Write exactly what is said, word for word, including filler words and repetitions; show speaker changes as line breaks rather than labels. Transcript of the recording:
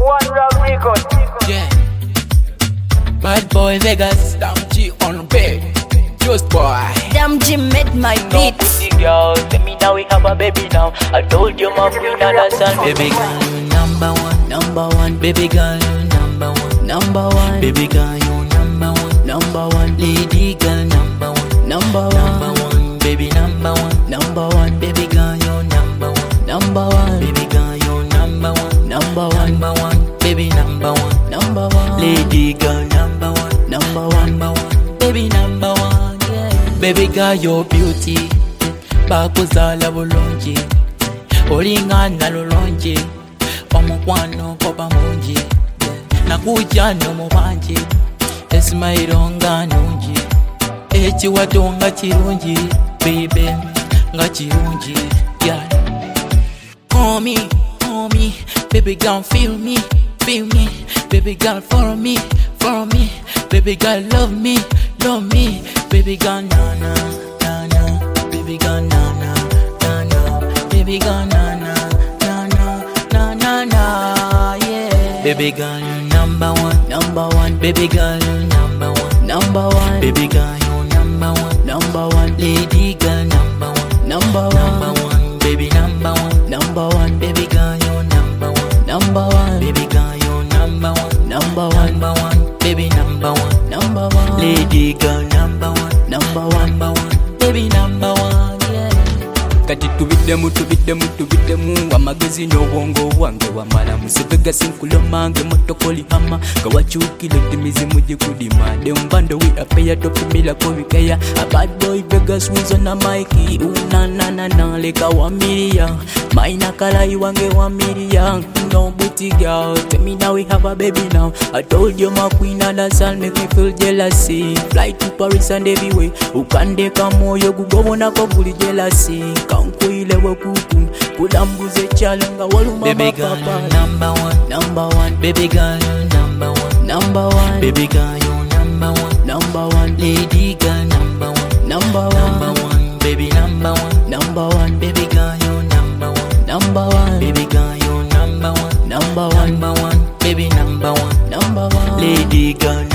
One Rock Record.
Yeah. Bad boy Vegas, Damn G on bed. Just boy.
Damn G made my beat.
Pretty girl, tell me now we have a baby now. I told you my queen and a son.
Baby girl, you number one, number one. Baby girl, you number one, number one. Baby girl, you number one, number one. Lady girl, number one, number one, number one. Baby number one, number one. Baby girl, you number one, number one. Baby girl, you number one, number one, number one. Baby number one, number one. Lady girl, number one, number one, number one. Baby number one, yeah. Baby girl, your beauty. Bakuzala bulungi. Olingana lulungi. Omukwano koba mungi. Nakuja no mubanje. Esmailo nga nungi. Ekiwato nga kirungi. Baby nga kirungi. Yeah. Call me, call me. Baby girl, feel me, feel me. Baby girl, follow me, follow me. Baby girl, love me, love me. Baby girl, na na na na. Baby girl, na na na na. Baby girl, na na na na na na na. Yeah. Baby girl, you number one, number one. Baby girl, you number one, number one. Baby girl, you number one, number one. Lady girl, number one, number one, number one. Baby number one, number one. Baby girl, you number one, number one. Baby girl, you number one, number one, number one. Baby number one, number one. Lady girl, number one, number one, number one. Baby number one, yeah.
Kati tubiddemu tubiddemu tubiddemu amagezi n'obwongo bwange wamala musevega sinkulo mange motokoli hama kawakyukile timizimu gikudima dembando we appear to familia kobikeya a bad boy Vegas wins on a mic una na na na leka wa million maina kalai wange wa million no booty girl tell me now we have a baby now I told you my queen and a son make me feel jealousy fly to Paris and everywhere ukande kamoyo gugobona ko buli jealousy kankuile wakuku kudambuze chalanga waluma
baby girl you number one, number one. Baby girl you number one, number one. Baby girl you number one, number one. Lady girl number one, number one, number one. Baby number one, number one. Baby girl you number one, number one. Baby girl you number one, number one, number one. Baby number one, number one. Lady girl